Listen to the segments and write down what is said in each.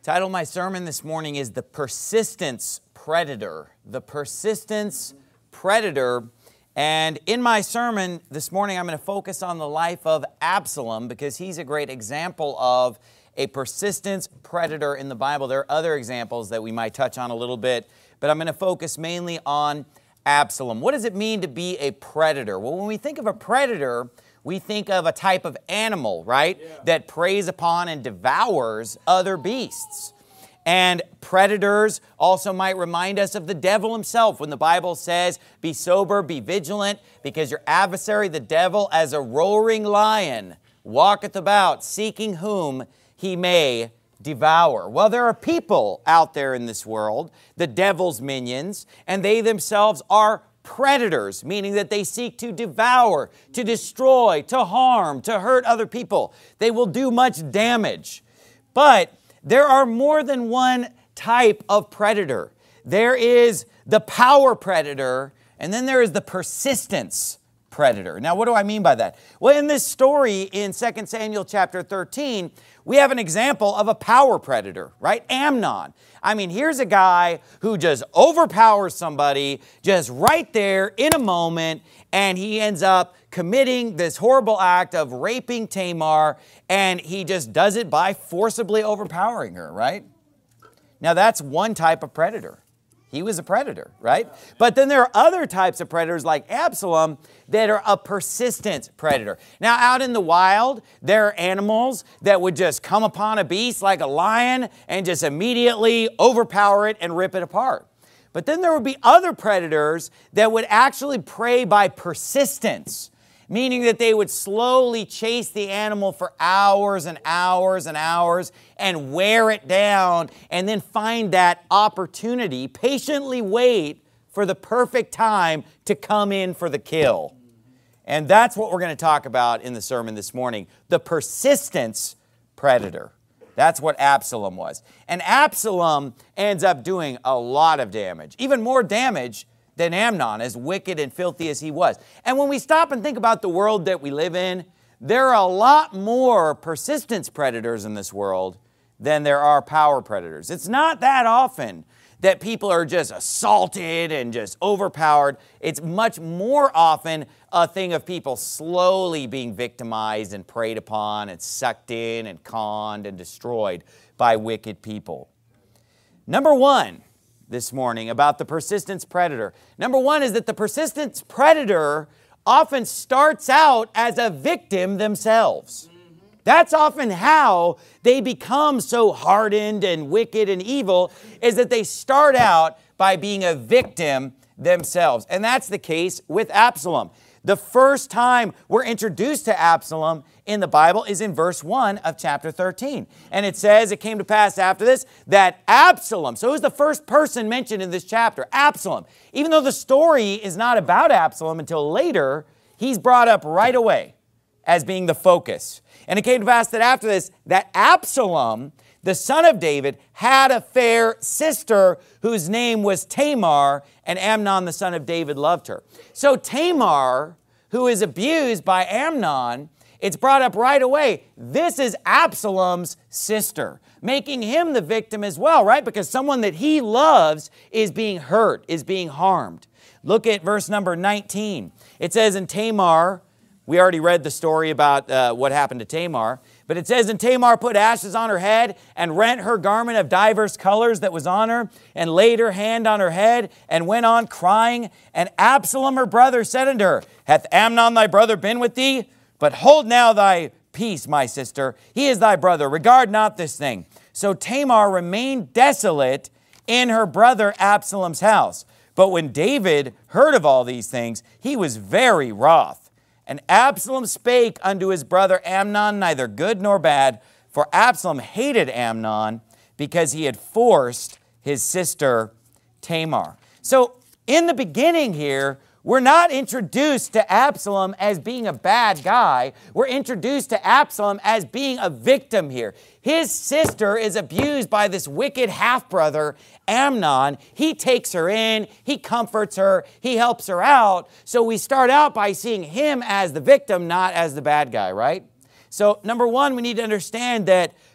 Title of my sermon this morning is The Persistence Predator. The Persistence Predator. And in my sermon this morning, I'm going to focus on the life of Absalom because he's a great example of a persistence predator in the Bible. There are other examples that we might touch on a little bit, but I'm going to focus mainly on Absalom. What does it mean to be a predator? Well, when we think of a predator, we think of a type of animal, right? Yeah. That preys upon and devours other beasts. And predators also might remind us of the devil himself when the Bible says, be sober, be vigilant, because your adversary, the devil, as a roaring lion, walketh about, seeking whom he may devour. Well, there are people out there in this world, the devil's minions, and they themselves are predators, meaning that they seek to devour, to destroy, to harm, to hurt other people. They will do much damage. But there are more than one type of predator. There is the power predator, and then there is the persistence predator. Now, what do I mean by that? Well, in this story in 2 Samuel chapter 13, we have an example of a power predator, right? Amnon. I mean, here's a guy who just overpowers somebody just right there in a moment, and he ends up committing this horrible act of raping Tamar, and he just does it by forcibly overpowering her, right? Now, that's one type of predator. He was a predator, right? But then there are other types of predators like Absalom that are a persistent predator. Now, out in the wild, there are animals that would just come upon a beast like a lion and just immediately overpower it and rip it apart. But then there would be other predators that would actually prey by persistence, meaning that they would slowly chase the animal for hours and hours and hours and wear it down and then find that opportunity, patiently wait for the perfect time to come in for the kill. And that's what we're going to talk about in the sermon this morning, the persistence predator. That's what Absalom was. And Absalom ends up doing a lot of damage, even more damage than Amnon, as wicked and filthy as he was. And when we stop and think about the world that we live in, there are a lot more persistence predators in this world than there are power predators. It's not that often that people are just assaulted and just overpowered. It's much more often a thing of people slowly being victimized and preyed upon and sucked in and conned and destroyed by wicked people. Number one, this morning about the persistence predator. Number one is that the persistence predator often starts out as a victim themselves. That's often how they become so hardened and wicked and evil, is that they start out by being a victim themselves. And that's the case with Absalom. The first time we're introduced to Absalom in the Bible is in verse 1 of chapter 13. And it says, it came to pass after this, that Absalom, so who's the first person mentioned in this chapter? Absalom. Even though the story is not about Absalom until later, he's brought up right away as being the focus. And it came to pass that after this, that Absalom, the son of David, had a fair sister whose name was Tamar, and Amnon, the son of David, loved her. So Tamar, who is abused by Amnon, it's brought up right away. This is Absalom's sister, making him the victim as well, right? Because someone that he loves is being hurt, is being harmed. Look at verse number 19. It says, in Tamar, we already read the story about what happened to Tamar. But it says, and Tamar put ashes on her head and rent her garment of divers colors that was on her and laid her hand on her head and went on crying. And Absalom her brother said unto her, hath Amnon thy brother been with thee? But hold now thy peace, my sister. He is thy brother. Regard not this thing. So Tamar remained desolate in her brother Absalom's house. But when David heard of all these things, he was very wroth. And Absalom spake unto his brother Amnon neither good nor bad, for Absalom hated Amnon because he had forced his sister Tamar. So in the beginning here, we're not introduced to Absalom as being a bad guy. We're introduced to Absalom as being a victim here. His sister is abused by this wicked half-brother, Amnon. He takes her in, he comforts her, he helps her out. So we start out by seeing him as the victim, not as the bad guy, right? So number one, we need to understand that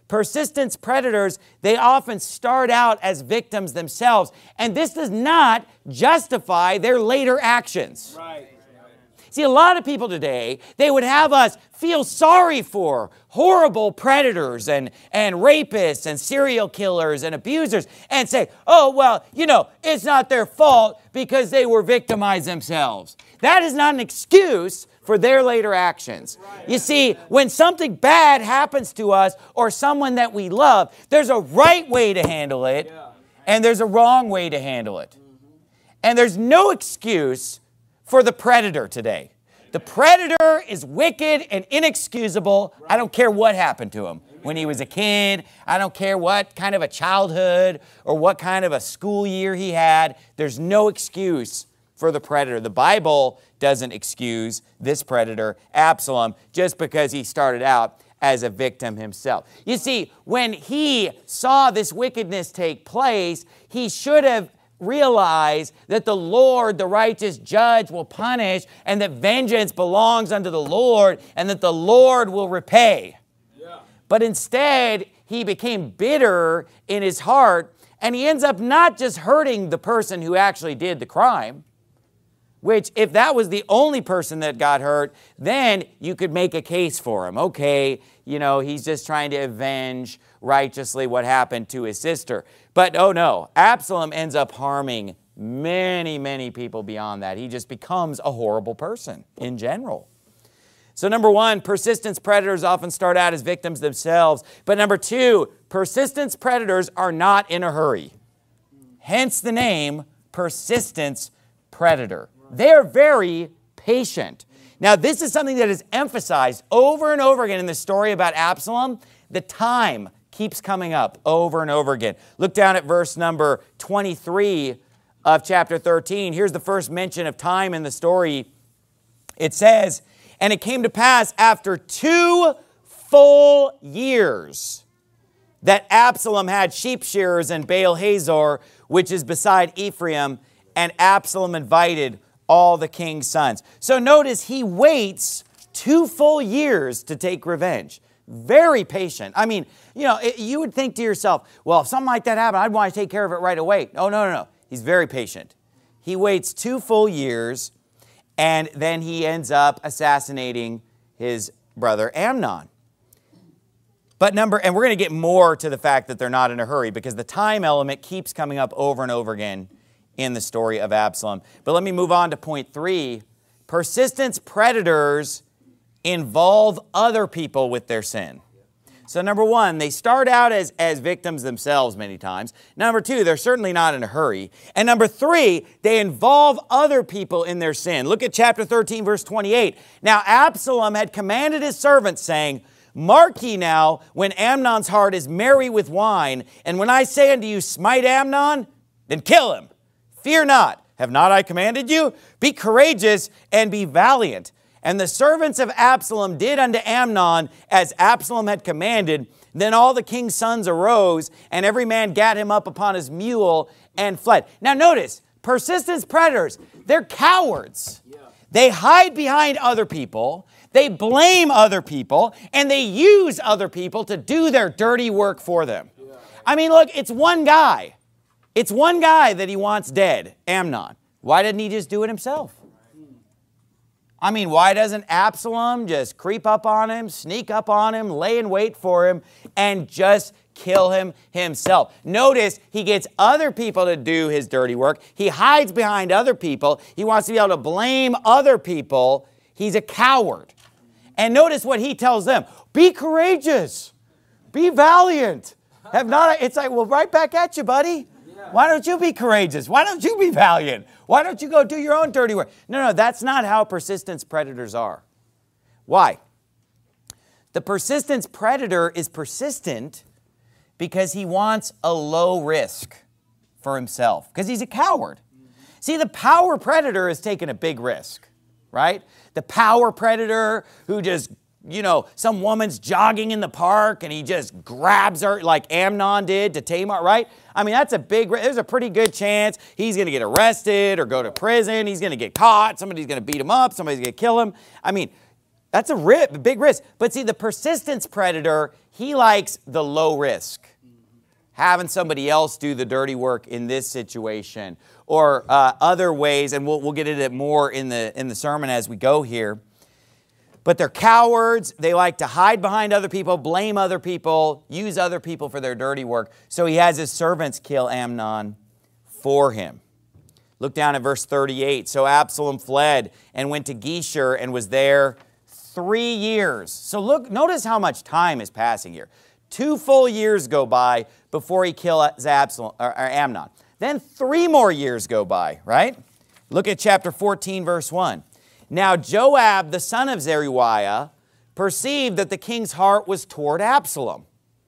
persistence predators, they often start out as victims themselves, and this does not justify their later actions. Right. See, a lot of people today, they would have us feel sorry for horrible predators and rapists and serial killers and abusers and say, oh, well, you know, it's not their fault because they were victimized themselves. That is not an excuse for their later actions. You see, when something bad happens to us or someone that we love, there's a right way to handle it and there's a wrong way to handle it. And there's no excuse for the predator today. The predator is wicked and inexcusable. I don't care what happened to him when he was a kid. I don't care what kind of a childhood or what kind of a school year he had. There's no excuse for the predator. The Bible doesn't excuse this predator, Absalom, just because he started out as a victim himself. You see, when he saw this wickedness take place, he should have realize that the Lord, the righteous judge, will punish and that vengeance belongs unto the Lord and that the Lord will repay. But instead, he became bitter in his heart and he ends up not just hurting the person who actually did the crime, which if that was the only person that got hurt, then you could make a case for him. Okay, you know, he's just trying to avenge righteously what happened to his sister. But oh no, Absalom ends up harming many, many people beyond that. He just becomes a horrible person in general. So number one, persistence predators often start out as victims themselves. But number two, persistence predators are not in a hurry. Hence the name persistence predator. They're very patient. Now this is something that is emphasized over and over again in the story about Absalom. The time keeps coming up over and over again. Look down at verse number 23 of chapter 13. Here's the first mention of time in the story. It says, and it came to pass after 2 full years that Absalom had sheep shearers in Baal Hazor, which is beside Ephraim, and Absalom invited all the king's sons. So notice he waits 2 full years to take revenge. Very patient. I mean, you know, you would think to yourself, well, if something like that happened, I'd want to take care of it right away. Oh, no. He's very patient. He waits 2 full years, and then he ends up assassinating his brother Amnon. And we're going to get more to the fact that they're not in a hurry because the time element keeps coming up over and over again in the story of Absalom. But let me move on to point 3. Persistence predators involve other people with their sin. So number one, they start out as victims themselves many times. Number two, they're certainly not in a hurry. And number three, they involve other people in their sin. Look at chapter 13, verse 28. Now Absalom had commanded his servants, saying, mark ye now, when Amnon's heart is merry with wine, and when I say unto you, smite Amnon, then kill him. Fear not. Have not I commanded you? Be courageous and be valiant. And the servants of Absalom did unto Amnon as Absalom had commanded. Then all the king's sons arose, and every man gat him up upon his mule and fled. Now notice, persistence predators, they're cowards. They hide behind other people, they blame other people, and they use other people to do their dirty work for them. I mean, look, it's one guy. It's one guy that he wants dead, Amnon. Why didn't he just do it himself? I mean, why doesn't Absalom just creep up on him, sneak up on him, lay in wait for him, and just kill him himself? Notice he gets other people to do his dirty work. He hides behind other people. He wants to be able to blame other people. He's a coward. And notice what he tells them. Be courageous. Be valiant. Have not. It's like, well, right back at you, buddy. Why don't you be courageous? Why don't you be valiant? Why don't you go do your own dirty work? No, that's not how persistence predators are. Why? The persistence predator is persistent because he wants a low risk for himself, because he's a coward. See, the power predator is taking a big risk, right? The power predator who just, you know, some woman's jogging in the park and he just grabs her like Amnon did to Tamar, right? I mean, that's a big, there's a pretty good chance he's going to get arrested or go to prison. He's going to get caught. Somebody's going to beat him up. Somebody's going to kill him. I mean, That's a big risk. But see, the persistence predator, he likes the low risk. Having somebody else do the dirty work in this situation, or other ways, and we'll get into it more in the sermon as we go here. But they're cowards. They like to hide behind other people, blame other people, use other people for their dirty work. So he has his servants kill Amnon for him. Look down at verse 38. So Absalom fled and went to Geshur and was there 3 years. So notice how much time is passing here. 2 full years go by before he kills Amnon. Then 3 more years go by, right? Look at chapter 14, verse 1. Now Joab, the son of Zeruiah, perceived that the king's heart was toward Absalom.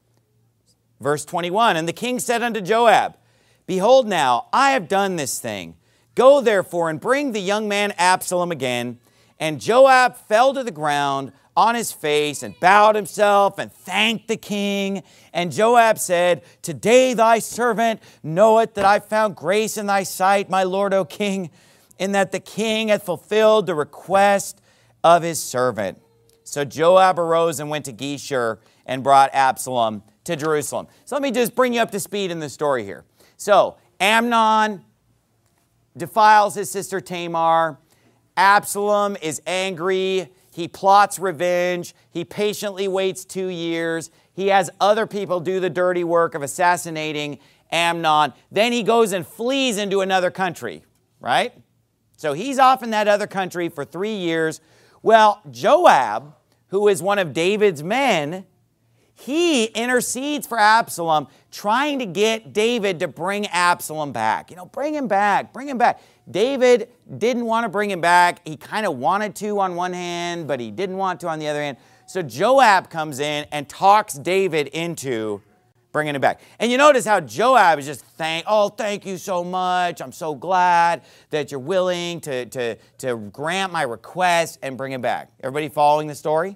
Verse 21, and the king said unto Joab, Behold now, I have done this thing. Go therefore and bring the young man Absalom again. And Joab fell to the ground on his face and bowed himself and thanked the king. And Joab said, Today thy servant knoweth that I found grace in thy sight, my lord, O king, in that the king hath fulfilled the request of his servant. So Joab arose and went to Geshur and brought Absalom to Jerusalem. So let me just bring you up to speed in the story here. So Amnon defiles his sister Tamar. Absalom is angry. He plots revenge. He patiently waits 2 years. He has other people do the dirty work of assassinating Amnon. Then he goes and flees into another country, right? So he's off in that other country for 3 years. Well, Joab, who is one of David's men, he intercedes for Absalom, trying to get David to bring Absalom back. You know, bring him back, bring him back. David didn't want to bring him back. He kind of wanted to on one hand, but he didn't want to on the other hand. So Joab comes in and talks David into bringing him back. And you notice how Joab is just thank you so much. I'm so glad that you're willing to grant my request and bring him back. Everybody following the story?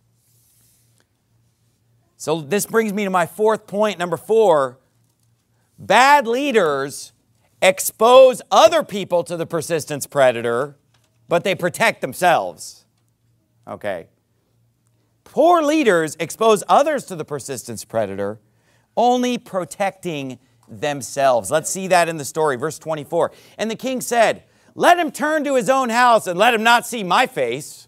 So this brings me to my 4th point, number 4. Bad leaders expose other people to the persistence predator, but they protect themselves. Okay. Poor leaders expose others to the persistence predator, only protecting themselves. Let's see that in the story. Verse 24. And the king said, Let him turn to his own house and let him not see my face.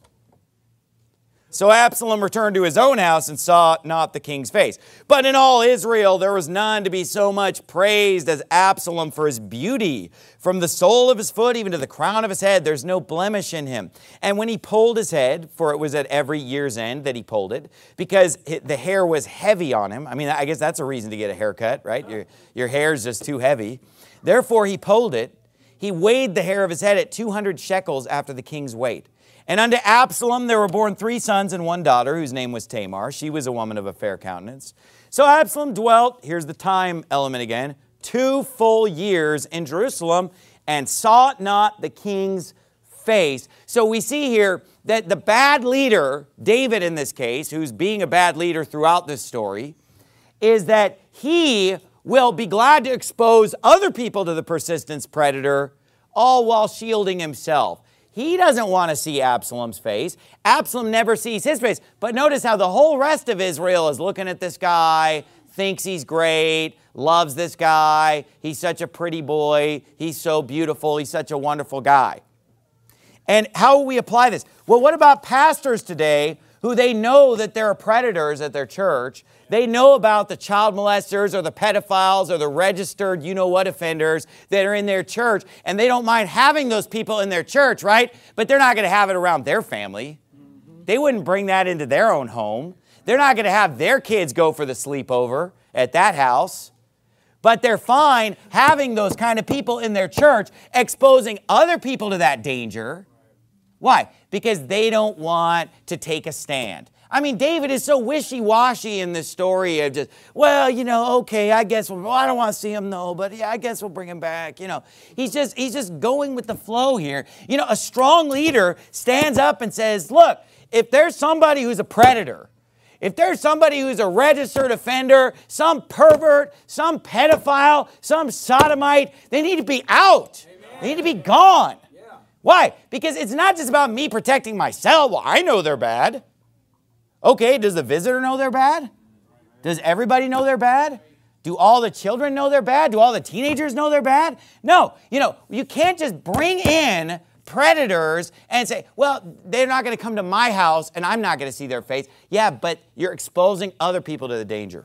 So Absalom returned to his own house and saw not the king's face. But in all Israel there was none to be so much praised as Absalom for his beauty. From the sole of his foot even to the crown of his head, there's no blemish in him. And when he pulled his head, for it was at every year's end that he pulled it, because the hair was heavy on him. I mean, I guess that's a reason to get a haircut, right? Your hair's just too heavy. Therefore he pulled it. He weighed the hair of his head at 200 shekels after the king's weight. And unto Absalom there were born 3 sons and 1 daughter, whose name was Tamar. She was a woman of a fair countenance. So Absalom dwelt, here's the time element again, 2 full years in Jerusalem, and sought not the king's face. So we see here that the bad leader, David in this case, who's being a bad leader throughout this story, is that he will be glad to expose other people to the persistence predator, all while shielding himself. He doesn't want to see Absalom's face. Absalom never sees his face. But notice how the whole rest of Israel is looking at this guy, thinks he's great, loves this guy. He's such a pretty boy. He's so beautiful. He's such a wonderful guy. And how will we apply this? Well, what about pastors today who they know that there are predators at their church? They know about the child molesters or the pedophiles or the registered you-know-what offenders that are in their church, and they don't mind having those people in their church, right? But they're not going to have it around their family. They wouldn't bring that into their own home. They're not going to have their kids go for the sleepover at that house. But they're fine having those kind of people in their church, exposing other people to that danger. Why? Because they don't want to take a stand. I mean, David is so wishy-washy in this story of just, well, you know, okay, I guess, well, I don't want to see him, no, but yeah, I guess we'll bring him back. You know, he's just going with the flow here. You know, a strong leader stands up and says, look, if there's somebody who's a predator, if there's somebody who's a registered offender, some pervert, some pedophile, some sodomite, they need to be out. Amen. They need to be gone. Yeah. Why? Because it's not just about me protecting myself. Well, I know they're bad. Okay, does the visitor know they're bad? Does everybody know they're bad? Do all the children know they're bad? Do all the teenagers know they're bad? No, you can't just bring in predators and say, well, they're not going to come to my house and I'm not going to see their face. Yeah, but you're exposing other people to the danger.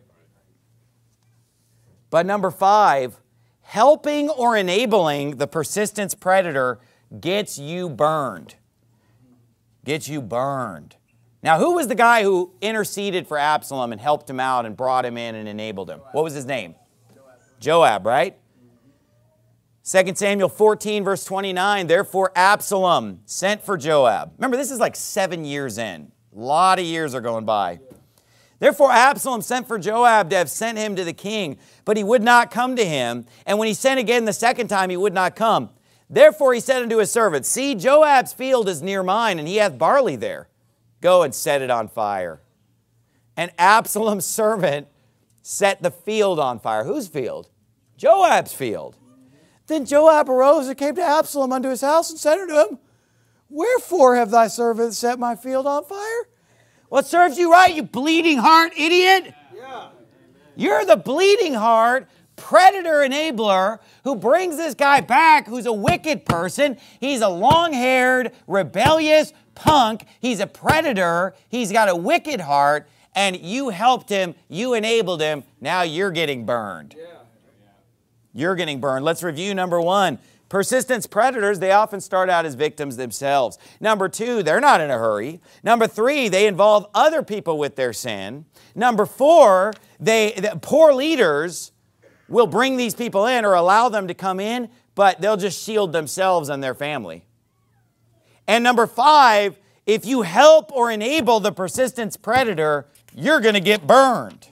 But number 5, helping or enabling the persistence predator gets you burned. Gets you burned. Now, who was the guy who interceded for Absalom and helped him out and brought him in and enabled him? What was his name? Joab, right? 2 Samuel 14, verse 29, therefore Absalom sent for Joab. Remember, this is like 7 years in. A lot of years are going by. Therefore Absalom sent for Joab to have sent him to the king, but he would not come to him. And when he sent again the second time, he would not come. Therefore he said unto his servants, see, Joab's field is near mine, and he hath barley there. Go and set it on fire. And Absalom's servant set the field on fire. Whose field? Joab's field. Then Joab arose and came to Absalom unto his house and said unto him, wherefore have thy servant set my field on fire? What serves you right, you bleeding heart idiot? Yeah. You're the bleeding heart predator enabler who brings this guy back who's a wicked person. He's a long-haired, rebellious punk. He's a predator. He's got a wicked heart. And you helped him. You enabled him. Now you're getting burned. Yeah. You're getting burned. Let's review number 1. Persistence predators, they often start out as victims themselves. Number 2, they're not in a hurry. Number 3, they involve other people with their sin. Number 4, the poor leaders will bring these people in or allow them to come in, but they'll just shield themselves and their family. And number 5, if you help or enable the persistence predator, you're going to get burned.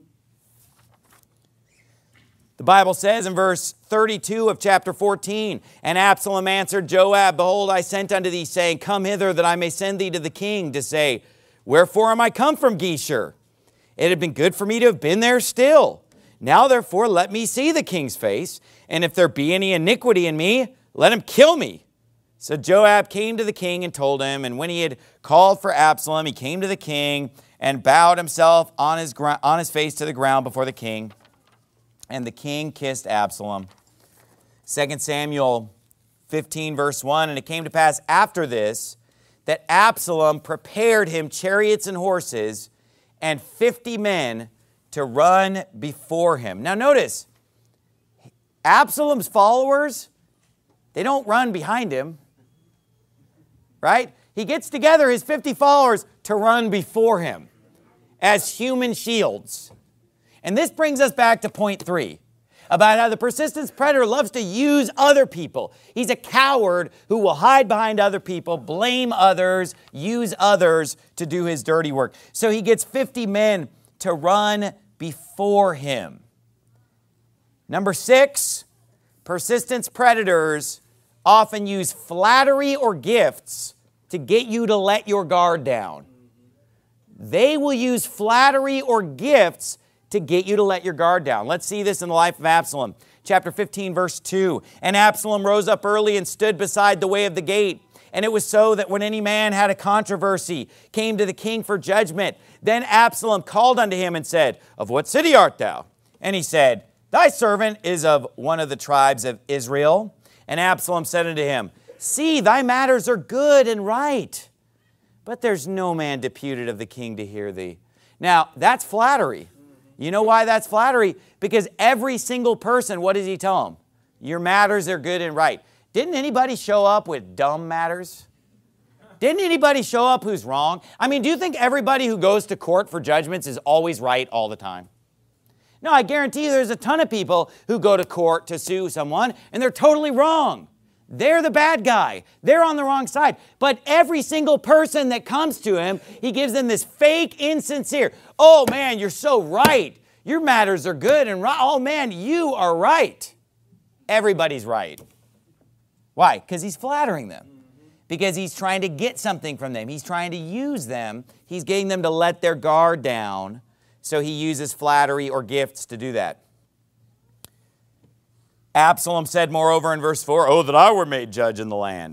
The Bible says in verse 32 of chapter 14, and Absalom answered Joab, behold, I sent unto thee, saying, come hither, that I may send thee to the king, to say, wherefore am I come from Geshur? It had been good for me to have been there still. Now therefore let me see the king's face, and if there be any iniquity in me, let him kill me. So Joab came to the king and told him, and when he had called for Absalom, he came to the king and bowed himself on his face to the ground before the king. And the king kissed Absalom. 2 Samuel 15, verse 1, and it came to pass after this that Absalom prepared him chariots and horses and 50 men to run before him. Now notice, Absalom's followers, they don't run behind him, right? He gets together his 50 followers to run before him as human shields. And this brings us back to point 3, about how the persistence predator loves to use other people. He's a coward who will hide behind other people, blame others, use others to do his dirty work. So he gets 50 men to run before him. Number 6, persistence predators often use flattery or gifts to get you to let your guard down. They will use flattery or gifts to get you to let your guard down. Let's see this in the life of Absalom. Chapter 15, verse 2. And Absalom rose up early and stood beside the way of the gate. And it was so that when any man had a controversy, came to the king for judgment, then Absalom called unto him and said, of what city art thou? And he said, thy servant is of one of the tribes of Israel. And Absalom said unto him, see, thy matters are good and right, but there's no man deputed of the king to hear thee. Now, that's flattery. You know why that's flattery? Because every single person, what does he tell them? Your matters are good and right. Didn't anybody show up with dumb matters? Didn't anybody show up who's wrong? I mean, do you think everybody who goes to court for judgments is always right all the time? No, I guarantee you there's a ton of people who go to court to sue someone and they're totally wrong. They're the bad guy. They're on the wrong side. But every single person that comes to him, he gives them this fake, insincere, oh man, you're so right. Your matters are good and right. Oh man, you are right. Everybody's right. Why? Because he's flattering them. Because he's trying to get something from them. He's trying to use them. He's getting them to let their guard down. So he uses flattery or gifts to do that. Absalom said, moreover, in verse 4, oh, that I were made judge in the land.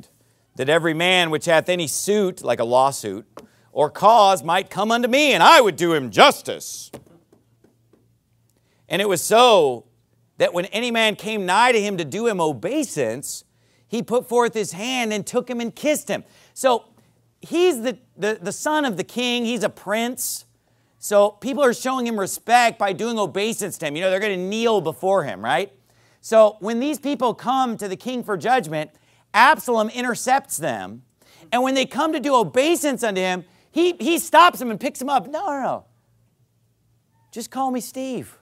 that every man which hath any suit, like a lawsuit, or cause might come unto me, and I would do him justice. And it was so that when any man came nigh to him to do him obeisance, he put forth his hand and took him and kissed him. So he's the son of the king. He's a prince. So people are showing him respect by doing obeisance to him. You know, they're going to kneel before him, right? So when these people come to the king for judgment, Absalom intercepts them. And when they come to do obeisance unto him, he stops them and picks them up. No. Just call me Steve.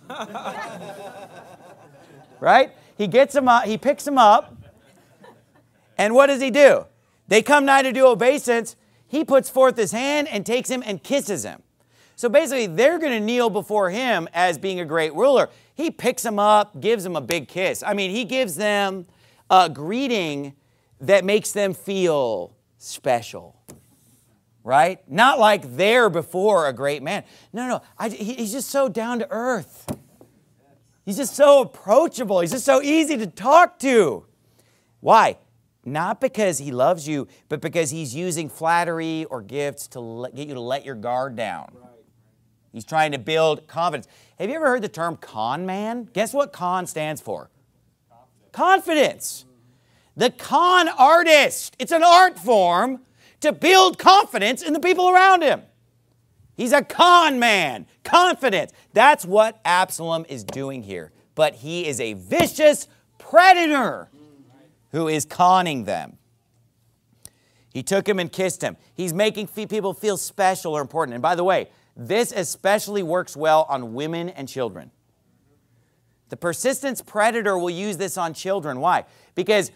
Right? He gets them up. He picks them up. And what does he do? They come nigh to do obeisance. He puts forth his hand and takes him and kisses him. So basically, they're going to kneel before him as being a great ruler. He picks them up, gives them a big kiss. I mean, he gives them a greeting that makes them feel special. Right? Not like they're before a great man. No. He's just so down to earth. He's just so approachable. He's just so easy to talk to. Why? Not because he loves you, but because he's using flattery or gifts to get you to let your guard down. He's trying to build confidence. Have you ever heard the term con man? Guess what con stands for? Confidence. The con artist. It's an art form to build confidence in the people around him. He's a con man. Confidence. That's what Absalom is doing here. But he is a vicious predator who is conning them. He took him and kissed him. He's making people feel special or important. And by the way, this especially works well on women and children. The persistence predator will use this on children. Why? Because,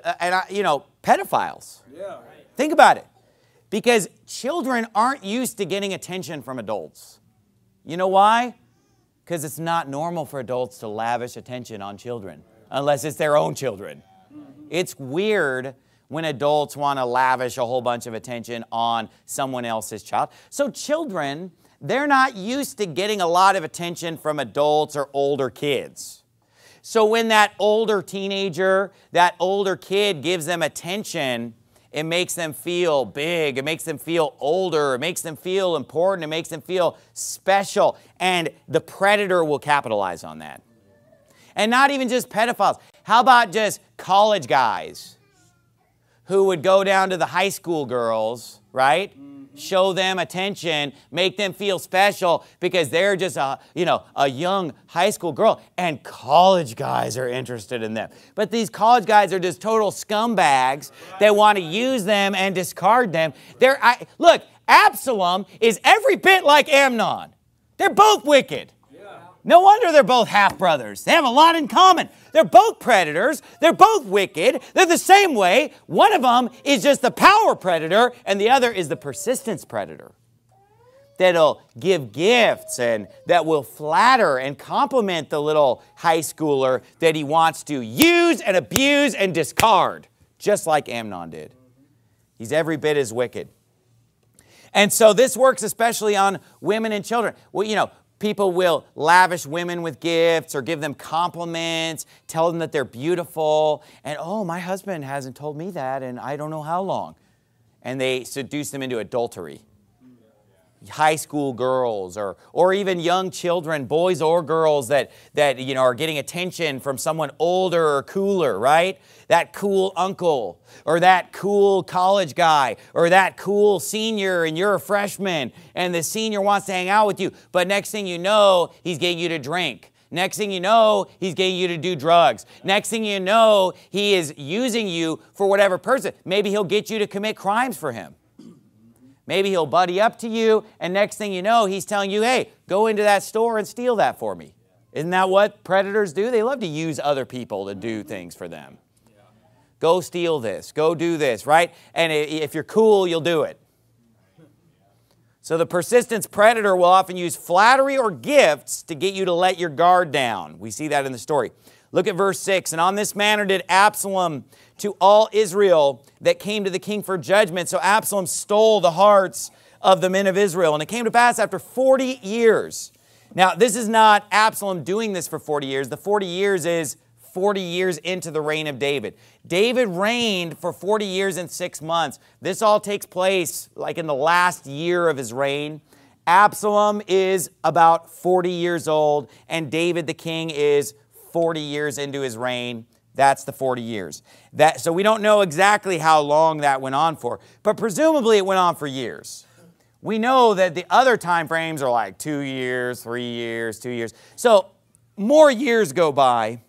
pedophiles. Yeah. Think about it. Because children aren't used to getting attention from adults. You know why? Because it's not normal for adults to lavish attention on children, unless it's their own children. It's weird when adults want to lavish a whole bunch of attention on someone else's child. So children, they're not used to getting a lot of attention from adults or older kids. So when that older teenager, that older kid gives them attention, it makes them feel big. It makes them feel older. It makes them feel important. It makes them feel special. And the predator will capitalize on that. And not even just pedophiles. How about just college guys who would go down to the high school girls, right? Show them attention, make them feel special because they're just a young high school girl, and college guys are interested in them. But these college guys are just total scumbags that want to use them and discard them. Look, Absalom is every bit like Amnon. They're both wicked. No wonder they're both half-brothers. They have a lot in common. They're both predators. They're both wicked. They're the same way. One of them is just the power predator, and the other is the persistence predator. That'll give gifts and that will flatter and compliment the little high schooler that he wants to use and abuse and discard, just like Amnon did. He's every bit as wicked. And so this works especially on women and children. Well, people will lavish women with gifts or give them compliments, tell them that they're beautiful. And, my husband hasn't told me that in I don't know how long. And they seduce them into adultery. High school girls or even young children, boys or girls that are getting attention from someone older or cooler, right? That cool uncle or that cool college guy or that cool senior and you're a freshman and the senior wants to hang out with you. But next thing you know, he's getting you to drink. Next thing you know, he's getting you to do drugs. Next thing you know, he is using you for whatever person. Maybe he'll get you to commit crimes for him. Maybe he'll buddy up to you, and next thing you know, he's telling you, hey, go into that store and steal that for me. Isn't that what predators do? They love to use other people to do things for them. Go steal this. Go do this, right? And if you're cool, you'll do it. So the persistence predator will often use flattery or gifts to get you to let your guard down. We see that in the story. Look at verse 6. And on this manner did Absalom to all Israel that came to the king for judgment. So Absalom stole the hearts of the men of Israel. And it came to pass after 40 years. Now, this is not Absalom doing this for 40 years. The 40 years is 40 years into the reign of David. David reigned for 40 years and 6 months. This all takes place like in the last year of his reign. Absalom is about 40 years old, and David the king is 40 years into his reign. That's the 40 years. So we don't know exactly how long that went on for, but presumably it went on for years. We know that the other time frames are like 2 years, 3 years, 2 years. So more years go by.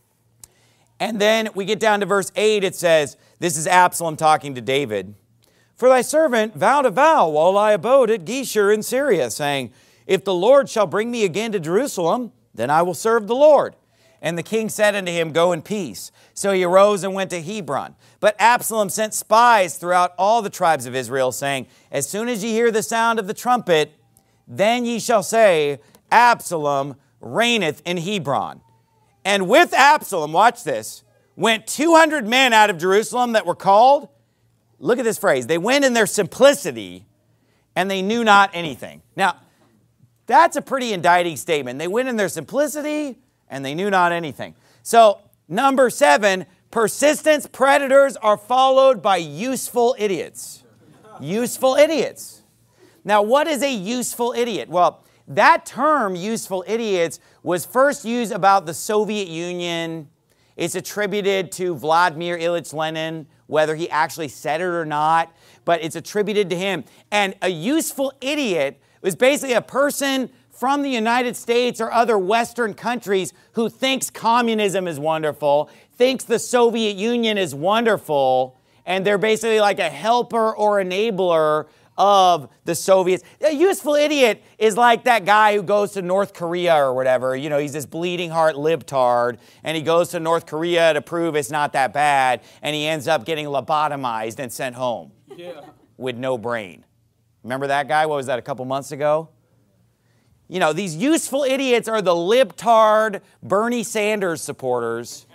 And then we get down to verse 8. It says, this is Absalom talking to David. For thy servant vowed a vow while I abode at Geshur in Syria, saying, if the Lord shall bring me again to Jerusalem, then I will serve the Lord. And the king said unto him, go in peace. So he arose and went to Hebron. But Absalom sent spies throughout all the tribes of Israel, saying, as soon as ye hear the sound of the trumpet, then ye shall say, Absalom reigneth in Hebron. And with Absalom, watch this, went 200 men out of Jerusalem that were called. Look at this phrase. They went in their simplicity, and they knew not anything. Now, that's a pretty indicting statement. They went in their simplicity, and they knew not anything. So, number 7, persistent predators are followed by useful idiots. Useful idiots. Now, what is a useful idiot? Well, that term, useful idiots, was first used about the Soviet Union. It's attributed to Vladimir Ilyich Lenin, whether he actually said it or not, but it's attributed to him. And a useful idiot was basically a person from the United States or other Western countries who thinks communism is wonderful, thinks the Soviet Union is wonderful, and they're basically like a helper or enabler of the Soviets. A useful idiot is like that guy who goes to North Korea or whatever. You know, he's this bleeding heart libtard, and he goes to North Korea to prove it's not that bad, and he ends up getting lobotomized and sent home with no brain. Remember that guy? What was that, a couple months ago? You know, these useful idiots are the libtard Bernie Sanders supporters,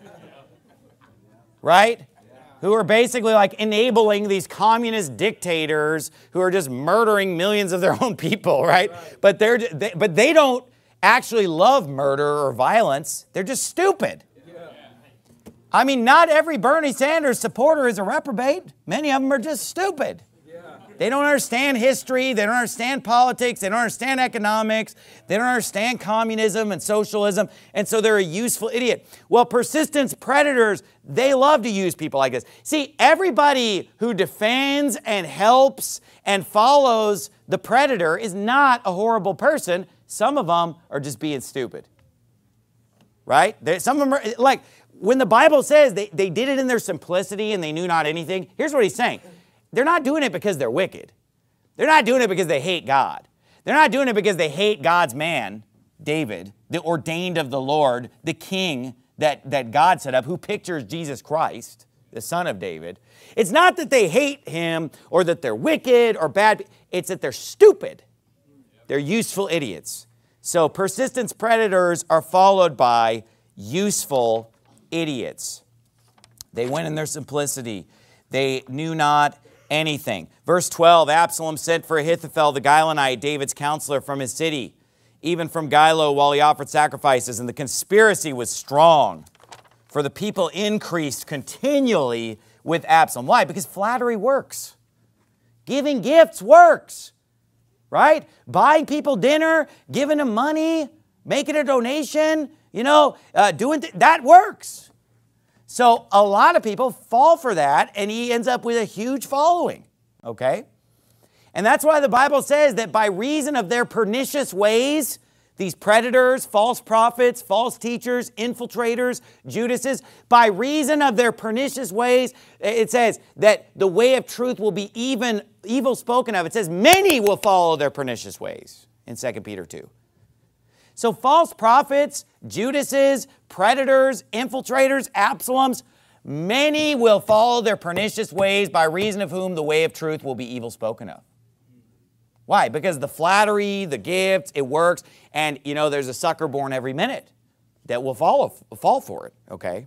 right? Who are basically like enabling these communist dictators who are just murdering millions of their own people, right? But they don't actually love murder or violence. They're just stupid. I mean, not every Bernie Sanders supporter is a reprobate. Many of them are just stupid. They don't understand history. They don't understand politics. They don't understand economics. They don't understand communism and socialism. And so they're a useful idiot. Well, persistence predators, they love to use people like this. See, everybody who defends and helps and follows the predator is not a horrible person. Some of them are just being stupid. Right? Some of them are, like, when the Bible says they did it in their simplicity and they knew not anything, here's what he's saying. They're not doing it because they're wicked. They're not doing it because they hate God. They're not doing it because they hate God's man, David, the ordained of the Lord, the king that God set up, who pictures Jesus Christ, the son of David. It's not that they hate him or that they're wicked or bad. It's that they're stupid. They're useful idiots. So persistence predators are followed by useful idiots. They went in their simplicity. They knew not anything. Verse 12, Absalom sent for Ahithophel the Gilonite, David's counselor, from his city, even from Gilo, while he offered sacrifices. And the conspiracy was strong, for the people increased continually with Absalom. Why? Because flattery works. Giving gifts works, right? Buying people dinner, giving them money, making a donation, you know, that works. So a lot of people fall for that, and he ends up with a huge following, okay? And that's why the Bible says that by reason of their pernicious ways, these predators, false prophets, false teachers, infiltrators, Judases, by reason of their pernicious ways, it says that the way of truth will be even evil spoken of. It says many will follow their pernicious ways in 2 Peter 2. So false prophets, Judases, predators, infiltrators, Absaloms, many will follow their pernicious ways, by reason of whom the way of truth will be evil spoken of. Why? Because the flattery, the gifts, it works. And, you know, there's a sucker born every minute that will fall for it, okay?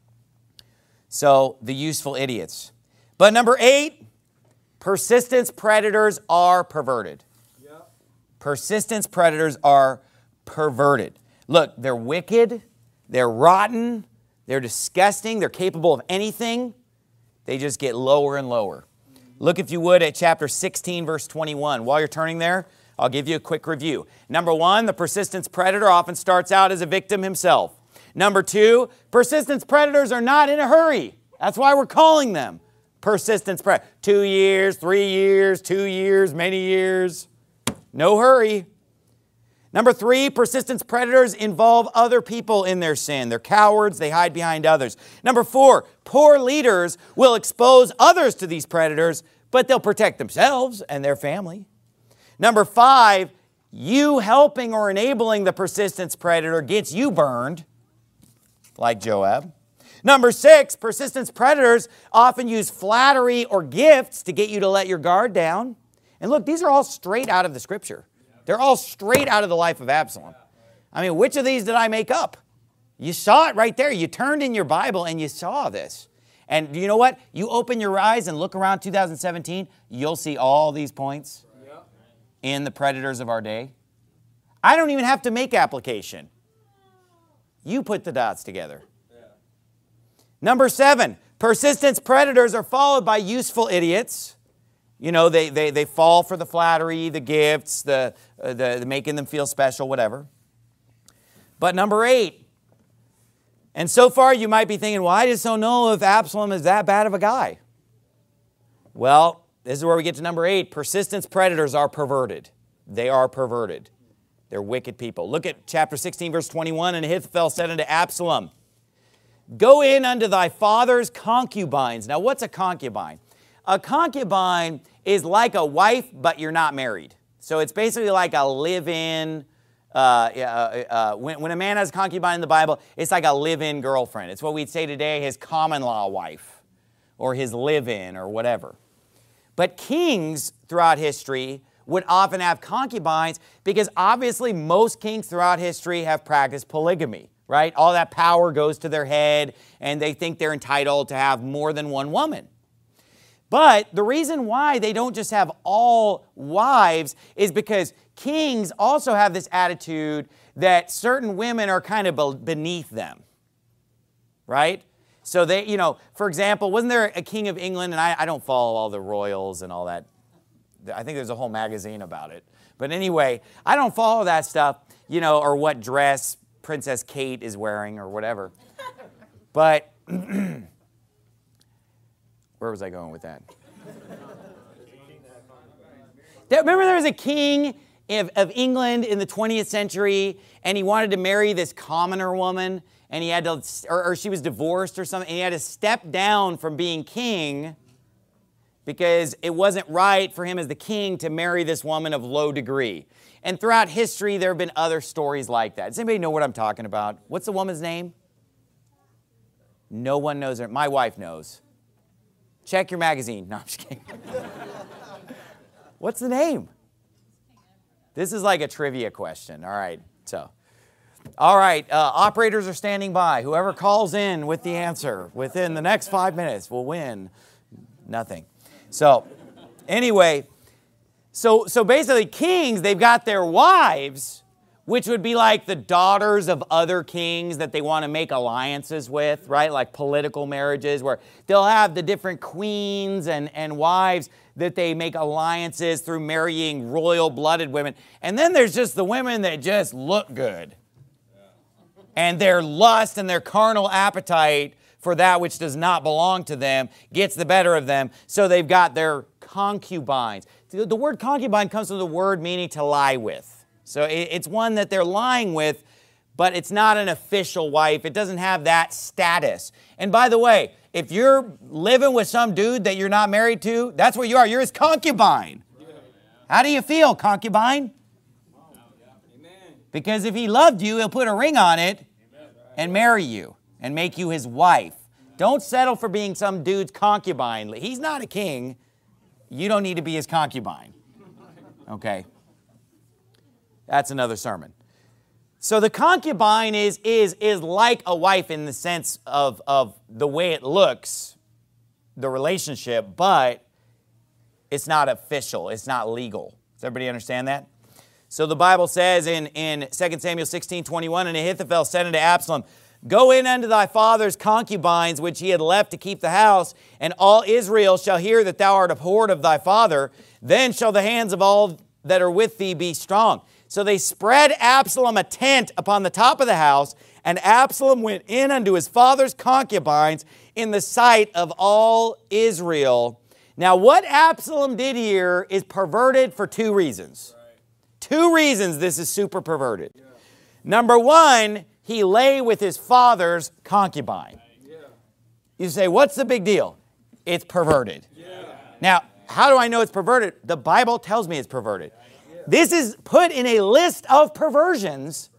So, the useful idiots. But number 8, persistence predators are perverted. Yep. Persistence predators are perverted. Look, they're wicked, they're rotten, They're disgusting. They're capable of anything. They just get lower and lower. Look, if you would, at chapter 16, verse 21. While you're turning there, I'll give you a quick review. Number one, the persistence predator often starts out as a victim himself. Number two, persistence predators are not in a hurry. That's why we're calling them persistence predators. 2 years, 3 years, 2 years, many years. No hurry. Number three, persistence predators involve other people in their sin. They're cowards. They hide behind others. Number four, poor leaders will expose others to these predators, but they'll protect themselves and their family. Number five, you helping or enabling the persistence predator gets you burned, like Joab. Number six, persistence predators often use flattery or gifts to get you to let your guard down. And look, these are all straight out of the Scripture. They're all straight out of the life of Absalom. I mean, which of these did I make up? You saw it right there. You turned in your Bible and you saw this. And you know what? You open your eyes and look around 2017, you'll see all these points in the predators of our day. I don't even have to make application. You put the dots together. Number seven, persistence predators are followed by useful idiots. You know, they fall for the flattery, the gifts, the making them feel special, whatever. But number eight, and so far you might be thinking, well, I just don't know if Absalom is that bad of a guy. Well, this is where we get to number eight. Persistence predators are perverted. They are perverted. They're wicked people. Look at chapter 16, verse 21. And Ahithophel said unto Absalom, go in unto thy father's concubines. Now, what's a concubine? A concubine is like a wife, but you're not married. So it's basically like a live-in. When a man has a concubine in the Bible, it's like a live-in girlfriend. It's what we'd say today, his common-law wife, or his live-in, or whatever. But kings throughout history would often have concubines because obviously most kings throughout history have practiced polygamy, right? All that power goes to their head, and they think they're entitled to have more than one woman. But the reason why they don't just have all wives is because kings also have this attitude that certain women are kind of beneath them, right? So they, you know, for example, wasn't there a king of England, and I don't follow all the royals and all that. I think there's a whole magazine about it. But anyway, I don't follow that stuff, you know, or what dress Princess Kate is wearing or whatever. But where was I going with that? Remember there was a king of England in the 20th century, and he wanted to marry this commoner woman, and he had to, or she was divorced or something, and he had to step down from being king because it wasn't right for him as the king to marry this woman of low degree. And throughout history, there have been other stories like that. Does anybody know what I'm talking about? What's the woman's name? No one knows her. My wife knows. Check your magazine. No, I'm just kidding. What's the name? This is like a trivia question. All right. So, all right. Operators are standing by. Whoever calls in with the answer within the next 5 minutes will win nothing. So, anyway, so basically kings, they've got their wives, which would be like the daughters of other kings that they want to make alliances with, right? Like political marriages where they'll have the different queens and wives that they make alliances through marrying royal-blooded women. And then there's just the women that just look good. And their lust and their carnal appetite for that which does not belong to them gets the better of them. So they've got their concubines. The word concubine comes from the word meaning to lie with. So it's one that they're lying with, but it's not an official wife. It doesn't have that status. And by the way, if you're living with some dude that you're not married to, that's what you are. You're his concubine. How do you feel, concubine? Because if he loved you, he'll put a ring on it and marry you and make you his wife. Don't settle for being some dude's concubine. He's not a king. You don't need to be his concubine. Okay? That's another sermon. So the concubine is like a wife in the sense of the way it looks, the relationship, but it's not official. It's not legal. Does everybody understand that? So the Bible says in 2 Samuel 16:21, and Ahithophel said unto Absalom, Go in unto thy father's concubines, which he had left to keep the house, and all Israel shall hear that thou art abhorred of thy father. Then shall the hands of all that are with thee be strong. So they spread Absalom a tent upon the top of the house, and Absalom went in unto his father's concubines in the sight of all Israel. Now, what Absalom did here is perverted for two reasons. Two reasons this is super perverted. Number one, he lay with his father's concubine. You say, what's the big deal? It's perverted. Now, how do I know it's perverted? The Bible tells me it's perverted. This is put in a list of perversions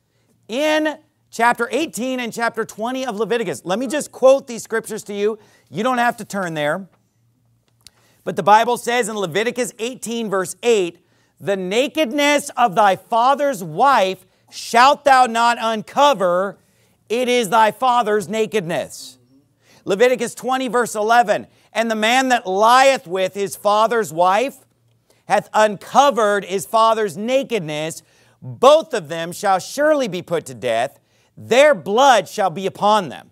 in chapter 18 and chapter 20 of Leviticus. Let me just quote these scriptures to you. You don't have to turn there. But the Bible says in Leviticus 18 verse 8, the nakedness of thy father's wife shalt thou not uncover. It is thy father's nakedness. Leviticus 20 verse 11, and the man that lieth with his father's wife hath uncovered his father's nakedness. Both of them shall surely be put to death. Their blood shall be upon them.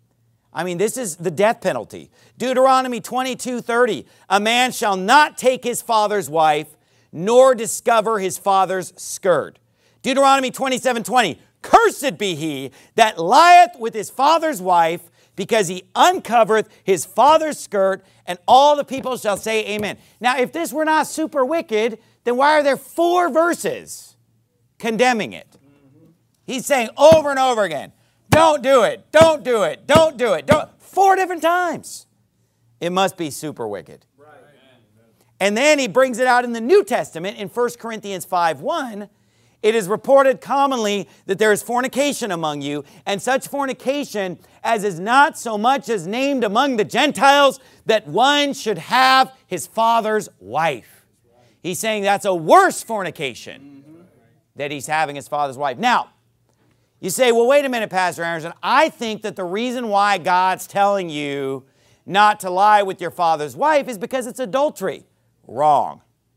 I mean, this is the death penalty. Deuteronomy 22:30, a man shall not take his father's wife, nor discover his father's skirt. Deuteronomy 27:20, cursed be he that lieth with his father's wife, because he uncovereth his father's skirt, and all the people shall say amen. Now, if this were not super wicked, then why are there 4 verses condemning it? He's saying over and over again, don't do it, don't do it, don't do it. 4 different times. It must be super wicked. Right. And then he brings it out in the New Testament in 1 Corinthians 5:1. It is reported commonly that there is fornication among you, and such fornication as is not so much as named among the Gentiles, that one should have his father's wife. He's saying that's a worse fornication, that he's having his father's wife. Now, you say, well, wait a minute, Pastor Anderson. I think that the reason why God's telling you not to lie with your father's wife is because it's adultery. Wrong.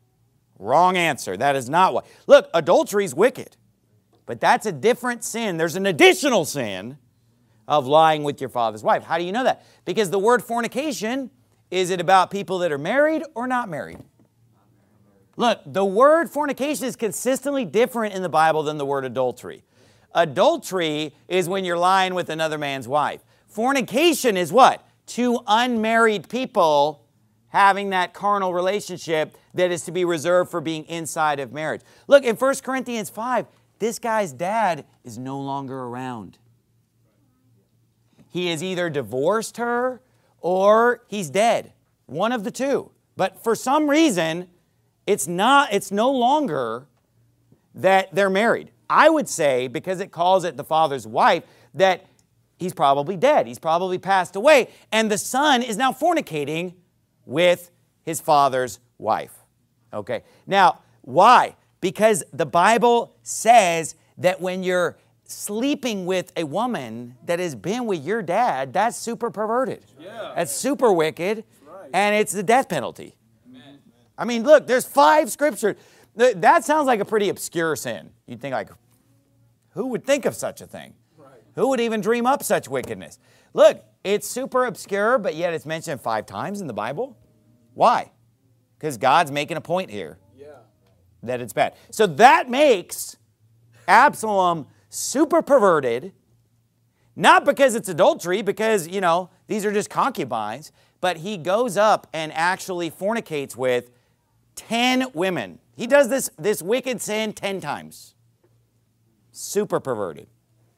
Wrong answer. That is not why. Look, adultery is wicked, but that's a different sin. There's an additional sin of lying with your father's wife. How do you know that? Because the word fornication, is it about people that are married or not married? Look, the word fornication is consistently different in the Bible than the word adultery. Adultery is when you're lying with another man's wife. Fornication is what? Two unmarried people having that carnal relationship that is to be reserved for being inside of marriage. Look, in 1 Corinthians 5, this guy's dad is no longer around. He has either divorced her or he's dead. One of the two. But for some reason, it's no longer that they're married. I would say, because it calls it the father's wife, that he's probably dead. He's probably passed away. And the son is now fornicating with his father's wife. Okay. Now, why? Because the Bible says that when you're sleeping with a woman that has been with your dad, that's super perverted. Yeah. That's super wicked. That's right. And it's the death penalty. Amen. I mean, look, there's 5 scriptures. That sounds like a pretty obscure sin. You'd think like, who would think of such a thing? Right. Who would even dream up such wickedness? Look, it's super obscure, but yet it's mentioned 5 times in the Bible. Why? Because God's making a point here. Yeah. That it's bad. So that makes Absalom super perverted, not because it's adultery, because, these are just concubines, but he goes up and actually fornicates with 10 women. He does this wicked sin 10 times. Super perverted.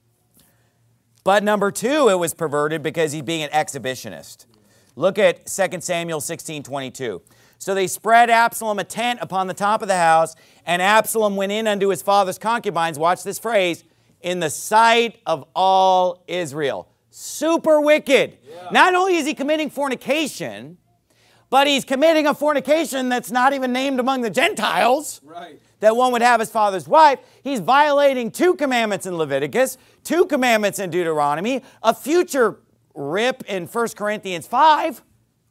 But number 2, it was perverted because he's being an exhibitionist. Look at 2 Samuel 16:22. So they spread Absalom a tent upon the top of the house, and Absalom went in unto his father's concubines, watch this phrase, in the sight of all Israel. Super wicked. Yeah. Not only is he committing fornication, but he's committing a fornication that's not even named among the Gentiles. Right. That one would have his father's wife. He's violating 2 commandments in Leviticus, 2 commandments in Deuteronomy, a future rip in 1 Corinthians 5.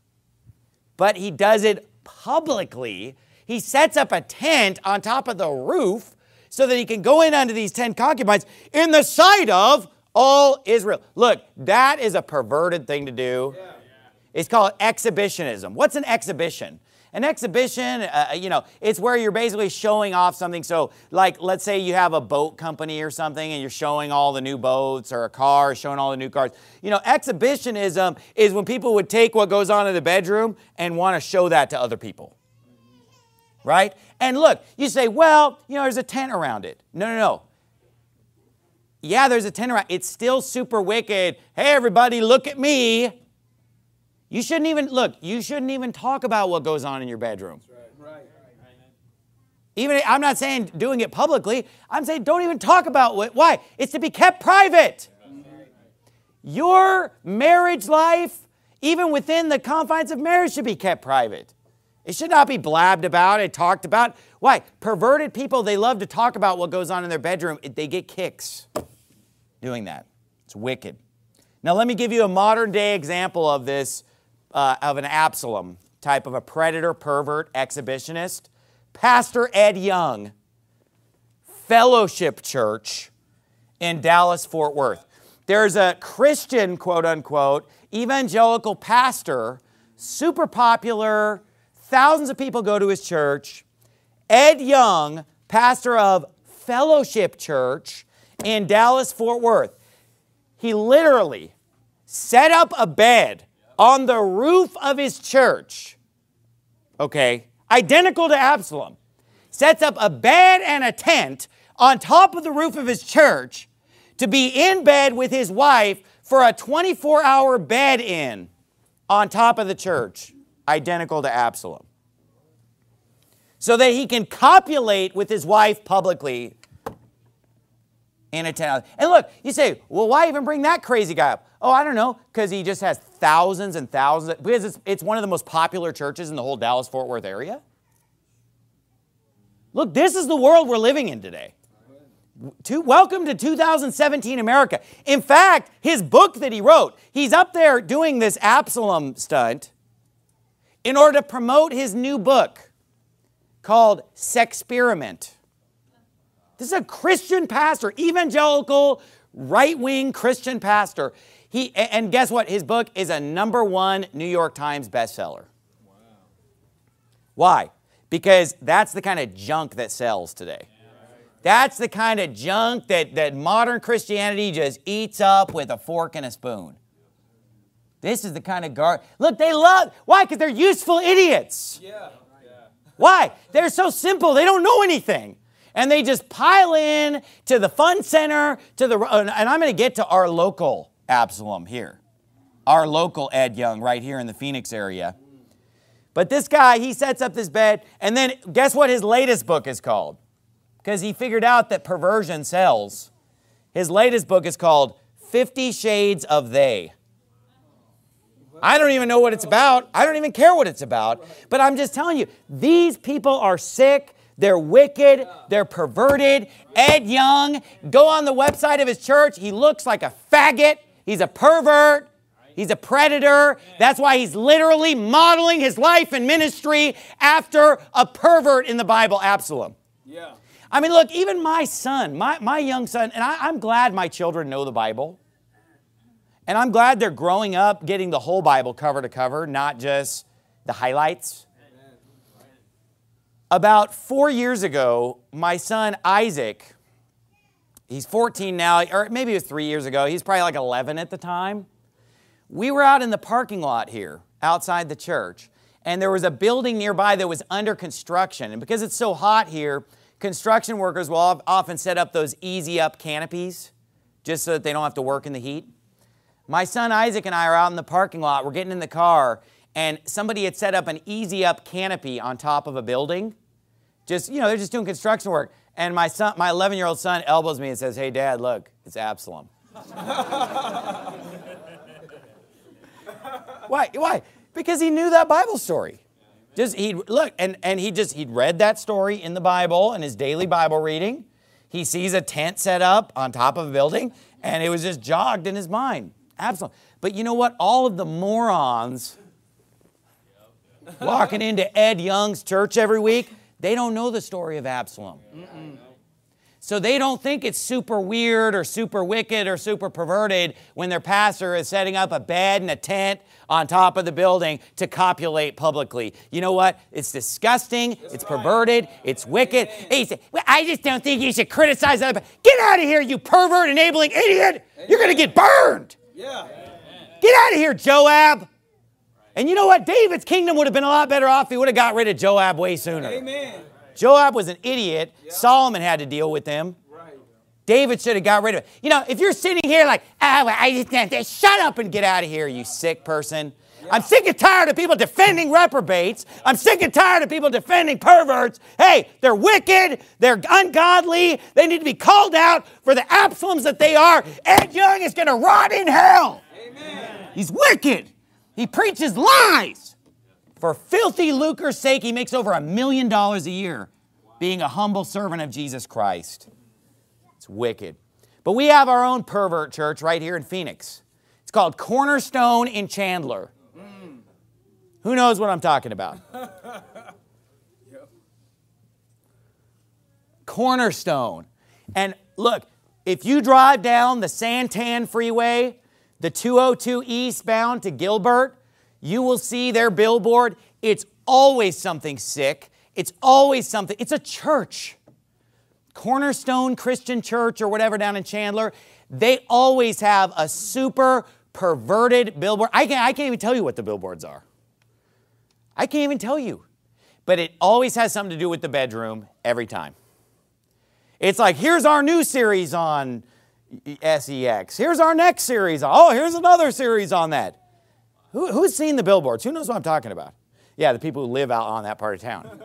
But he does it publicly. He sets up a tent on top of the roof so that he can go in under these 10 concubines in the sight of All Israel. Look, that is a perverted thing to do. It's called exhibitionism. What's an exhibition? An exhibition, it's where you're basically showing off something. So, like, let's say you have a boat company or something, and you're showing all the new boats, or a car, showing all the new cars. Exhibitionism is when people would take what goes on in the bedroom and want to show that to other people. Right? And look, you say, well, there's a tent around it. No. Yeah, there's a tent around. It's still super wicked. Hey, everybody, look at me. You shouldn't even talk about what goes on in your bedroom. Right. Even, I'm not saying doing it publicly. I'm saying don't even talk about what. Why? It's to be kept private. Your marriage life, even within the confines of marriage, should be kept private. It should not be blabbed about and talked about. Why? Perverted people, they love to talk about what goes on in their bedroom. They get kicks doing that. It's wicked. Now, let me give you a modern day example of this. Of an Absalom type of a predator, pervert, exhibitionist. Pastor Ed Young, Fellowship Church in Dallas, Fort Worth. There's a Christian, quote unquote, evangelical pastor, super popular, thousands of people go to his church. Ed Young, pastor of Fellowship Church in Dallas, Fort Worth. He literally set up a bed on the roof of his church, identical to Absalom, sets up a bed and a tent on top of the roof of his church to be in bed with his wife for a 24-hour bed-in on top of the church, identical to Absalom, so that he can copulate with his wife publicly in a tent. And look, you say, well, why even bring that crazy guy up? Oh, I don't know, because he just has thousands and thousands, because it's one of the most popular churches in the whole Dallas-Fort Worth area. Look, this is the world we're living in today. Welcome to 2017 America. In fact, his book that he wrote, he's up there doing this Absalom stunt in order to promote his new book called Sexperiment. This is a Christian pastor, evangelical, right-wing Christian pastor. And guess what? His book is a #1 New York Times bestseller. Wow. Why? Because that's the kind of junk that sells today. That's the kind of junk that modern Christianity just eats up with a fork and a spoon. This is the kind of Look, they love. Why? Because they're useful idiots. Yeah. Why? They're so simple. They don't know anything. And they just pile in to the fun center, and I'm going to get to our local Absalom here. Our local Ed Young right here in the Phoenix area. But this guy, he sets up this bed, and then guess what his latest book is called? Because he figured out that perversion sells. His latest book is called 50 Shades of They. I don't even know what it's about. I don't even care what it's about. But I'm just telling you, these people are sick. They're wicked. They're perverted. Ed Young, go on the website of his church. He looks like a faggot. He's a pervert. He's a predator. That's why he's literally modeling his life and ministry after a pervert in the Bible, Absalom. Yeah. I mean, look, even my son, my young son, and I'm glad my children know the Bible. And I'm glad they're growing up getting the whole Bible cover to cover, not just the highlights. About 4 years ago, my son Isaac, he's 14 now, or maybe it was 3 years ago. He's probably like 11 at the time. We were out in the parking lot here, outside the church, and there was a building nearby that was under construction. And because it's so hot here, construction workers will often set up those easy-up canopies just so that they don't have to work in the heat. My son Isaac and I are out in the parking lot. We're getting in the car, and somebody had set up an easy-up canopy on top of a building. They're just doing construction work. And my 11-year-old son elbows me and says, "Hey, Dad, look, it's Absalom." Why? Because he knew that Bible story. He'd read that story in the Bible in his daily Bible reading. He sees a tent set up on top of a building, and it was just jogged in his mind. Absalom. But you know what? All of the morons walking into Ed Young's church every week, they don't know the story of Absalom. So they don't think it's super weird or super wicked or super perverted when their pastor is setting up a bed and a tent on top of the building to copulate publicly. You know what? It's disgusting. It's perverted. It's wicked. He said, well, I just don't think you should criticize other people. Get out of here, you pervert enabling idiot. You're going to get burned. Get out of here, Joab. And you know what? David's kingdom would have been a lot better off if he would have got rid of Joab way sooner. Amen. Joab was an idiot. Solomon had to deal with him. David should have got rid of it. You know, if you're sitting here like, I just can't, shut up and get out of here, you sick person. I'm sick and tired of people defending reprobates. I'm sick and tired of people defending perverts. Hey, they're wicked. They're ungodly. They need to be called out for the Absaloms that they are. Ed Young is going to rot in hell. Amen. He's wicked. He preaches lies. For filthy lucre's sake, he makes over $1 million a year being a humble servant of Jesus Christ. It's wicked. But we have our own pervert church right here in Phoenix. It's called Cornerstone in Chandler. Who knows what I'm talking about? Cornerstone. And look, if you drive down the Santan Freeway, the 202 eastbound to Gilbert, you will see their billboard. It's always something sick. It's always something. It's a church. Cornerstone Christian Church or whatever down in Chandler. They always have a super perverted billboard. I can't even tell you what the billboards are. I can't even tell you. But it always has something to do with the bedroom every time. It's like, here's our new series on SEX. Here's our next series. Oh, here's another series on that. Who's seen the billboards? Who knows what I'm talking about? Yeah, the people who live out on that part of town.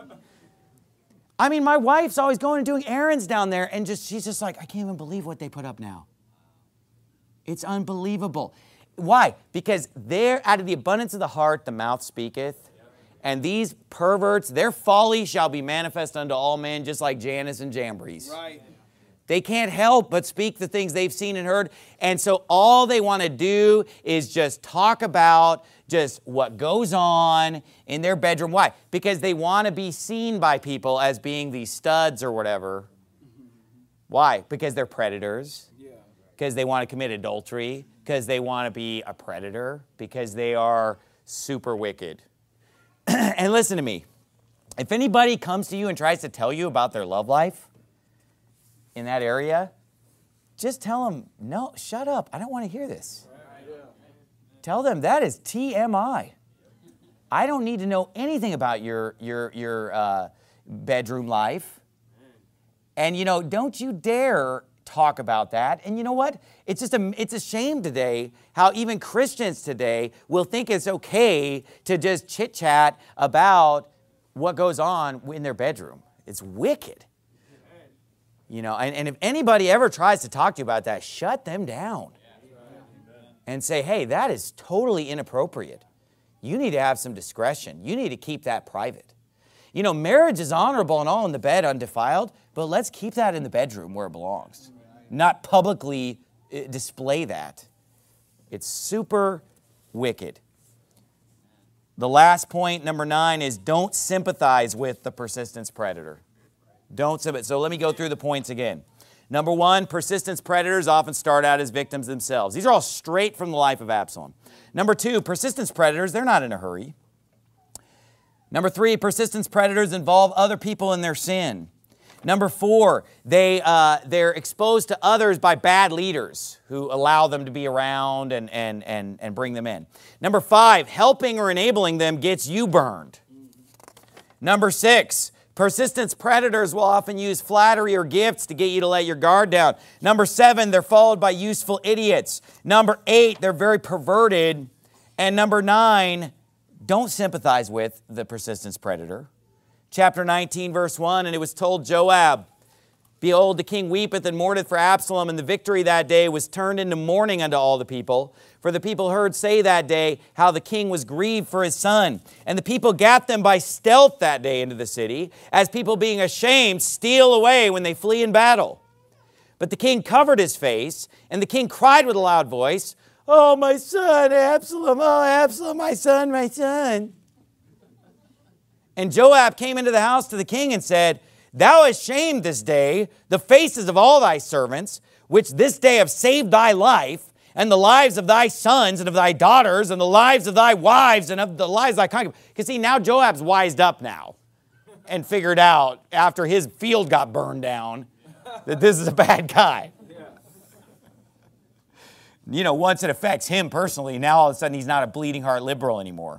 I mean, my wife's always going and doing errands down there, and she's just like, I can't even believe what they put up now. It's unbelievable. Why? Because out of the abundance of the heart, the mouth speaketh. And these perverts, their folly shall be manifest unto all men, just like Jannes and Jambres. Right. They can't help but speak the things they've seen and heard. And so all they want to do is just talk about just what goes on in their bedroom. Why? Because they want to be seen by people as being these studs or whatever. Why? Because they're predators. Because they want to commit adultery. Because they want to be a predator. Because they are super wicked. And listen to me. If anybody comes to you and tries to tell you about their love life in that area, just tell them, no, shut up. I don't want to hear this. Tell them that is TMI. I don't need to know anything about your bedroom life. And, you know, don't you dare talk about that. And you know what? It's a shame today how even Christians today will think it's okay to just chit-chat about what goes on in their bedroom. It's wicked. You know, and if anybody ever tries to talk to you about that, shut them down. And say, hey, that is totally inappropriate. You need to have some discretion. You need to keep that private. You know, marriage is honorable and all in the bed undefiled, but let's keep that in the bedroom where it belongs. Not publicly display that. It's super wicked. The last point, number 9, is don't sympathize with the persistence predator. Don't sympathize. So let me go through the points again. Number 1, persistence predators often start out as victims themselves. These are all straight from the life of Absalom. Number 2, persistence predators, they're not in a hurry. Number 3, persistence predators involve other people in their sin. Number 4, they're exposed to others by bad leaders who allow them to be around and bring them in. Number 5, helping or enabling them gets you burned. Number 6, persistence predators will often use flattery or gifts to get you to let your guard down. Number 7, they're followed by useful idiots. Number 8, they're very perverted. And number 9, don't sympathize with the persistence predator. Chapter 19, verse 1, and it was told Joab, behold, the king weepeth and mourneth for Absalom, and the victory that day was turned into mourning unto all the people. For the people heard say that day how the king was grieved for his son. And the people gat them by stealth that day into the city, as people being ashamed steal away when they flee in battle. But the king covered his face, and the king cried with a loud voice, oh, my son, Absalom, oh, Absalom, my son, my son. And Joab came into the house to the king and said, Thou hast shamed this day the faces of all thy servants, which this day have saved thy life, and the lives of thy sons and of thy daughters, and the lives of thy wives and of the lives of thy concubines. Because see, now Joab's wised up now and figured out after his field got burned down that this is a bad guy. You know, once it affects him personally, now all of a sudden he's not a bleeding heart liberal anymore.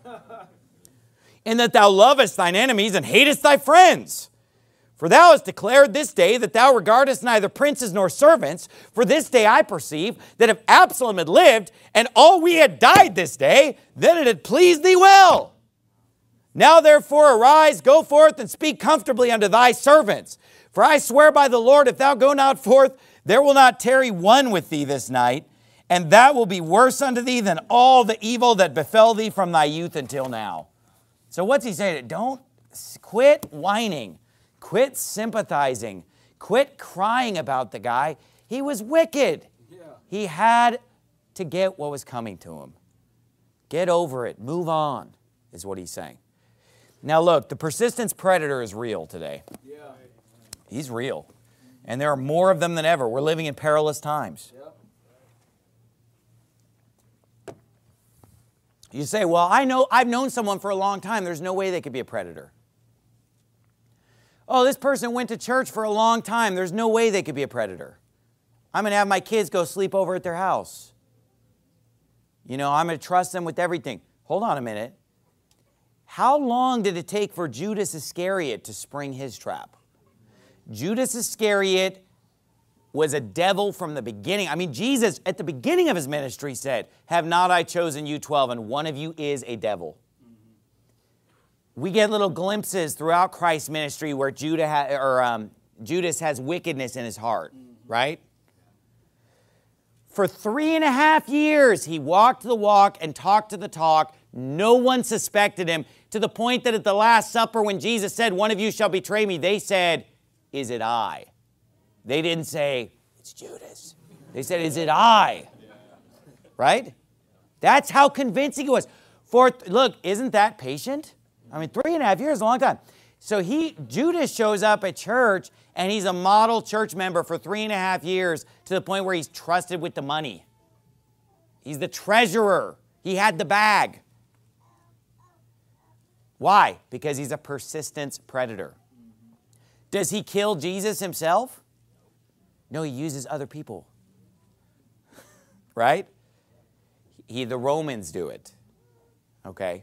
In that thou lovest thine enemies and hatest thy friends. For thou hast declared this day that thou regardest neither princes nor servants. For this day I perceive that if Absalom had lived and all we had died this day, then it had pleased thee well. Now therefore arise, go forth, and speak comfortably unto thy servants. For I swear by the Lord, if thou go not forth, there will not tarry one with thee this night, and that will be worse unto thee than all the evil that befell thee from thy youth until now. So what's he saying? Don't quit whining. Quit sympathizing. Quit crying about the guy. He was wicked. Yeah. He had to get what was coming to him. Get over it. Move on, is what he's saying. Now look, the persistence predator is real today. Yeah. He's real. And there are more of them than ever. We're living in perilous times. Yep. You say, well, I've known someone for a long time. There's no way they could be a predator. Oh, this person went to church for a long time. There's no way they could be a predator. I'm going to have my kids go sleep over at their house. You know, I'm going to trust them with everything. Hold on a minute. How long did it take for Judas Iscariot to spring his trap? Judas Iscariot was a devil from the beginning. I mean, Jesus, at the beginning of his ministry, said, have not I chosen you 12, and one of you is a devil. We get little glimpses throughout Christ's ministry where Judas has wickedness in his heart, right? For 3.5 years, he walked the walk and talked the talk. No one suspected him, to the point that at the Last Supper, when Jesus said, one of you shall betray me, they said, is it I? They didn't say, it's Judas. They said, is it I? Right? That's how convincing he was. Look, isn't that patient? I mean, 3.5 years is a long time. So Judas shows up at church, and he's a model church member for 3.5 years, to the point where he's trusted with the money. He's the treasurer. He had the bag. Why? Because he's a persistence predator. Does he kill Jesus himself? No, he uses other people. Right? The Romans do it. Okay?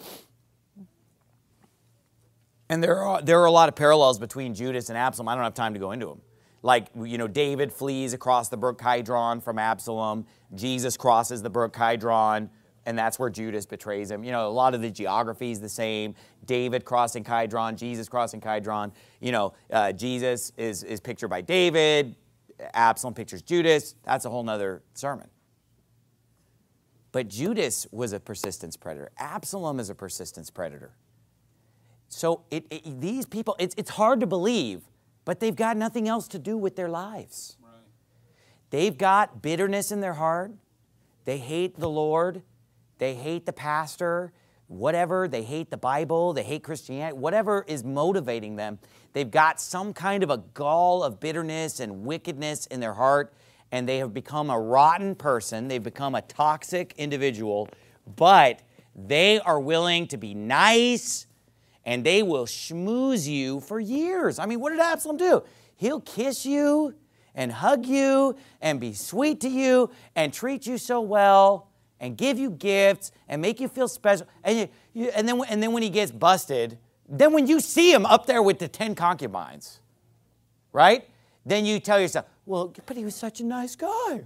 And there are a lot of parallels between Judas and Absalom. I don't have time to go into them. Like, you know, David flees across the brook Kidron from Absalom. Jesus crosses the brook Kidron, and that's where Judas betrays him. You know, a lot of the geography is the same. David crossing Kidron, Jesus crossing Kidron. You know, Jesus is pictured by David. Absalom pictures Judas. That's a whole nother sermon. But Judas was a persistence predator. Absalom is a persistence predator. So these people, it's hard to believe, but they've got nothing else to do with their lives. Right. They've got bitterness in their heart. They hate the Lord. They hate the pastor. Whatever. They hate the Bible. They hate Christianity. Whatever is motivating them. They've got some kind of a gall of bitterness and wickedness in their heart, and they have become a rotten person. They've become a toxic individual, but they are willing to be nice, and they will schmooze you for years. I mean, what did Absalom do? He'll kiss you and hug you and be sweet to you and treat you so well and give you gifts and make you feel special. And then when he gets busted, then when you see him up there with the 10 concubines, right? Then you tell yourself, well, but he was such a nice guy.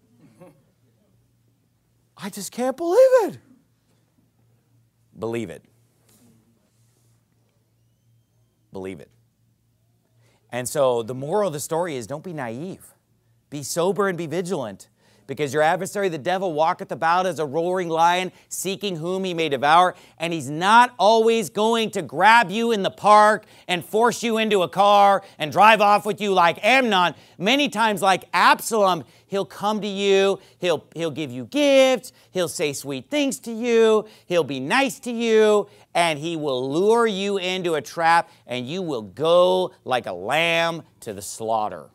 I just can't believe it. Believe it. Believe it. And so the moral of the story is, don't be naive. Be sober and be vigilant. Because your adversary, the devil, walketh about as a roaring lion, seeking whom he may devour. And he's not always going to grab you in the park and force you into a car and drive off with you like Amnon. Many times, like Absalom, he'll come to you, he'll give you gifts, he'll say sweet things to you, he'll be nice to you, and he will lure you into a trap, and you will go like a lamb to the slaughter.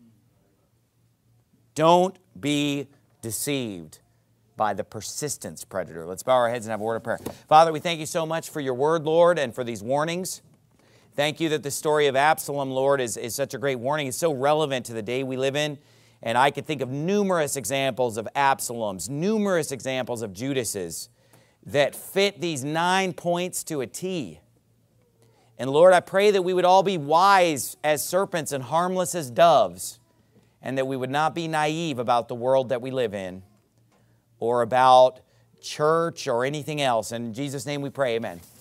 Don't be deceived by the persistence predator. Let's bow our heads and have a word of prayer. Father, we thank you so much for your word, Lord, and for these warnings. Thank you that the story of Absalom, Lord, is such a great warning. It's so relevant to the day we live in. And I could think of numerous examples of Absaloms, numerous examples of Judases that fit these 9 points to a T. And Lord, I pray that we would all be wise as serpents and harmless as doves, and that we would not be naive about the world that we live in or about church or anything else. In Jesus' name we pray, amen.